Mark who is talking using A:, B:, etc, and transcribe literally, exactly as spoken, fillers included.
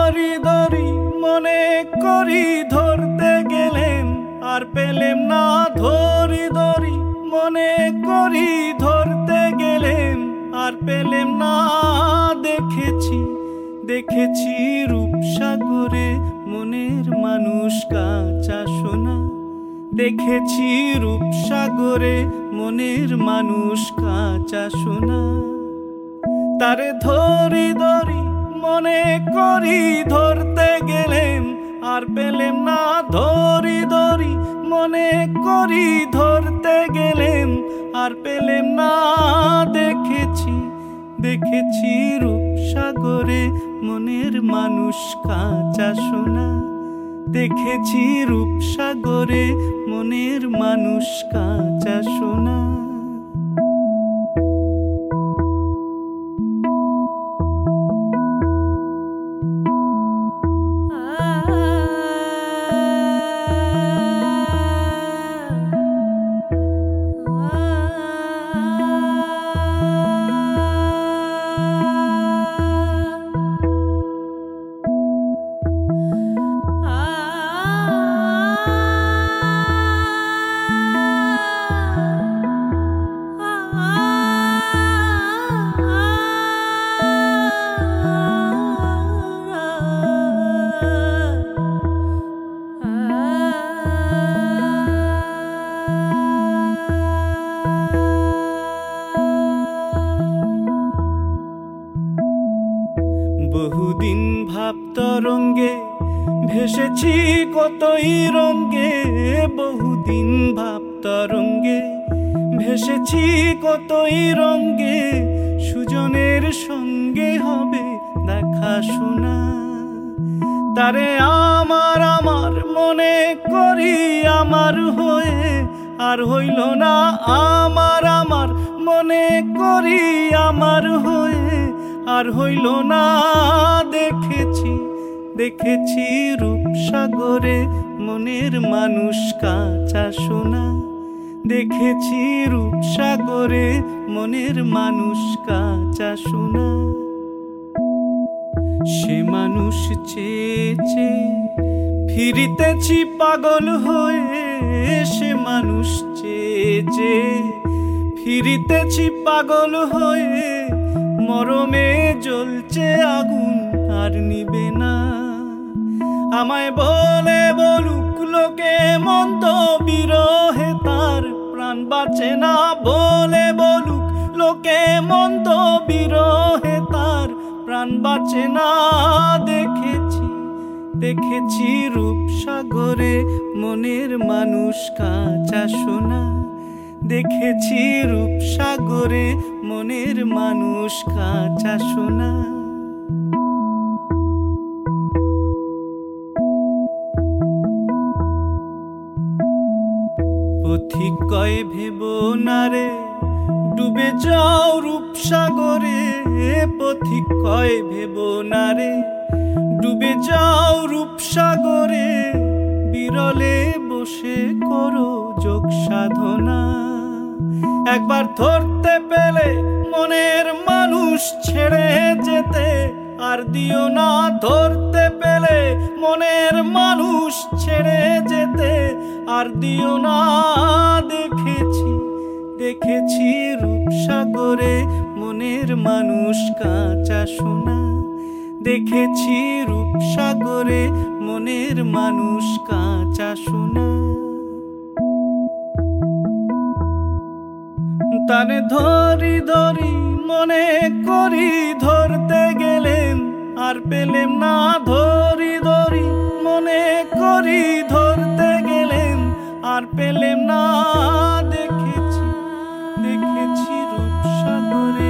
A: ধরি ধরি মনে করি ধরতে গেলেম আর পেলেম না। ধরি ধরি মনে করি ধরতে গেলেম আর পেলেম না। দেখেছি দেখেছি রূপসাগরে মনের মানুষ কাঁচা সোনা। দেখেছি রূপসাগরে মনের মানুষ কাঁচা সোনা। তারে ধরি ধরি মনে করি ধরতে গেলেম আর পেলেম না। ধরি ধরি মনে করি ধরতে গেলেম আর পেলেম না। দেখেছি দেখেছি রূপসাগরে মনের মানুষ কাঁচা সোনা। দেখেছি রূপসাগরে মনের মানুষ কাঁচা সোনা। বহুদিন ভাব তরঙ্গে ভেসেছি কতই রঙ্গে। বহুদিন ভাব তরঙ্গে ভেসেছি কতই রঙ্গে। সুজনের সঙ্গে হবে দেখা শোনা। তারে আমার আমার মনে করি আমার হয়ে আর হইল না। আমার আমার মনে করি আমার হয়ে আর হইল না। দেখেছি দেখেছি রূপসাগরে মনের মানুষ কাঁচা সোনা। দেখেছি রূপসাগরে মনের মানুষ কাঁচা সোনা। সে মানুষ চেয়ে চেয়ে ফিরিতেছি পাগল হয়ে। সে মানুষ চেয়ে চেয়ে ফিরিতেছি পাগল হয়ে। মরমে জ্বলছে আগুন আর নিবে না। আমায় বলে বলুক লোকে মন্দ বিরহে তার প্রাণ বাঁচে না। বলে বলুক লোকে মন্দ বিরহে তার প্রাণ বাঁচে না। দেখেছি দেখেছি রূপসাগরে মনের মানুষ কাঁচা সোনা। দেখেছি রূপসাগরে মনের মানুষ কাঁচা সোনা। পথিক কয় ভেব না রে ডুবে যাও রূপসাগরে। পথিক কয় ভেব না রে ডুবে যাও রূপসাগরে। বিরলে বসে করো যোগ সাধনা। একবার ধরতে পেলে মনের মানুষ ছেড়ে যেতে আর দিও না। ধরতে পেলে মনের মানুষ ছেড়ে যেতে আর দিও না। দেখেছি দেখেছি রূপসাগরে মনের মানুষ কাঁচা সোনা। দেখেছি রূপসাগরে মনের মানুষ কাঁচা সোনা। তারে ধরি ধরি মনে করি ধরতে গেলেম আর পেলেম না। ধরি ধরি মনে করি ধরতে গেলেম আর পেলেম না। দেখেছি দেখেছি রূপসাগরে